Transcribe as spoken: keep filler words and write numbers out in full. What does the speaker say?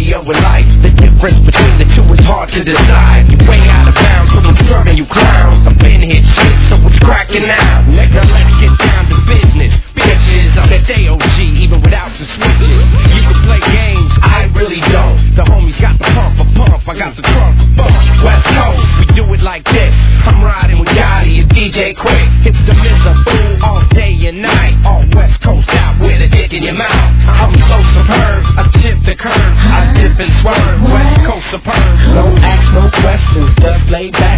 radio and life. The difference between the two is hard to decide. You way out of bounds, so I'm serving you clowns. I've been hit shit, so what's cracking now? Nigga, let's get down to business. Bitches, I'm that A O G, even without the switches. You can play games, I really don't. The homies got the pump for pump, I got the trunk for bump. West Coast, we do it like this. I'm riding with Gotti and D J Quick. It's the Mister Fool all day and night. All West Coast out with a dick in your mouth. I'm so superb, I tip the curve, I dip and swerve. West Coast superb. No ask, no questions, just lay back.